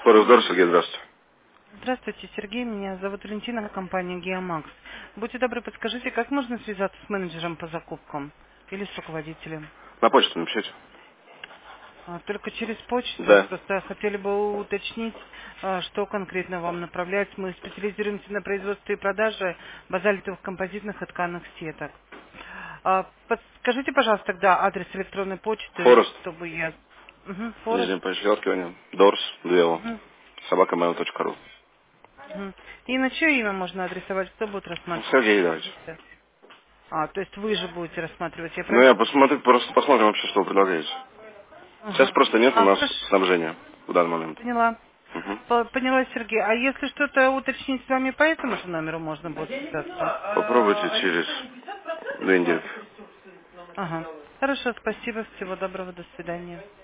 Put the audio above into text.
Форекс-дор, Сергей, здравствуйте. Здравствуйте, Сергей. Меня зовут Валентина, компания Геомакс. Будьте добры, подскажите, как можно связаться с менеджером по закупкам или с руководителем? На почту напишите. Только через почту. Да. Просто хотели бы уточнить, что конкретно вам направлять. Мы специализируемся на производстве и продаже базальтовых композитных и тканых сеток. Подскажите, пожалуйста, тогда адрес электронной почты, Форест, чтобы я... Форест. нижнее подчеркивание, Дорс, Дуэло, Мгм, собакамейл.ру. мгм. И на чье имя можно адресовать, кто будет рассматривать Сергей, давайте. позиции? То есть вы же будете рассматривать, я Ну, правильно? я посмотрю, просто посмотрим вообще, что вы предлагаете. Сейчас Ага. просто нет у нас Хорошо, снабжения в данный момент. поняла. Угу. Поняла, Сергей. А если что-то уточнить с вами по этому же номеру можно будет связаться? Попробуйте через 2 недели. Ага. Хорошо, спасибо, всего доброго, до свидания.